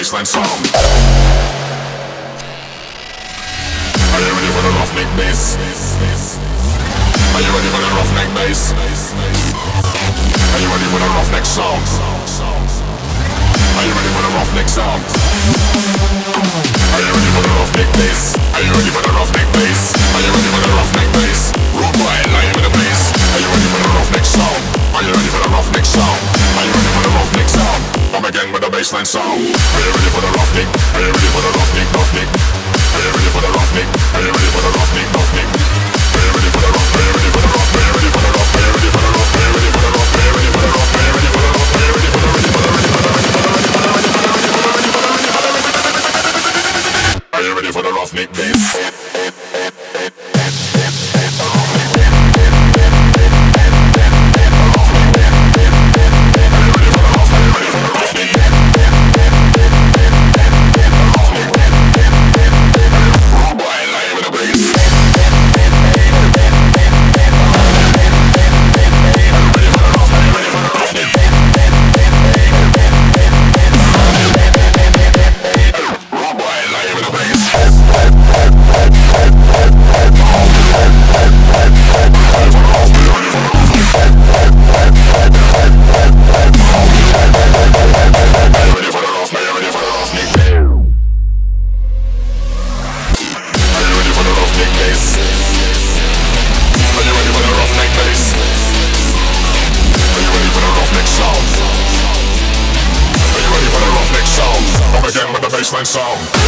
bassline sound. Are you ready for the roughneck bass? Are you ready for the roughneck bass? Are you ready for the roughneck sound? Are you ready for the roughneck sound? Are you ready for the roughneck bass? Are you ready for the roughneck bass? Are you ready for the roughneck bass? Rude boy, live with the bass. Are you ready for the roughneck sound? Are you ready for the roughneck sound? Are you ready for the roughneck sound? Come again with the bassline sound. Are you ready for the roughneck? Are you ready for the roughneck, roughneck? Are you ready for the roughneck? Are you ready for the roughneck, roughneck? Are you ready for the rough? Are you ready for the rough? Are you ready for the rough? Are you ready for the rough? Are you ready for the rough? Are you ready for the rough? Are you ready for the rough? Are you ready for the ready for the ready for the ready for the ready for the ready for the ready for the ready for the ready for the ready for the. Are you ready for the roughneck bass? Bassline sound.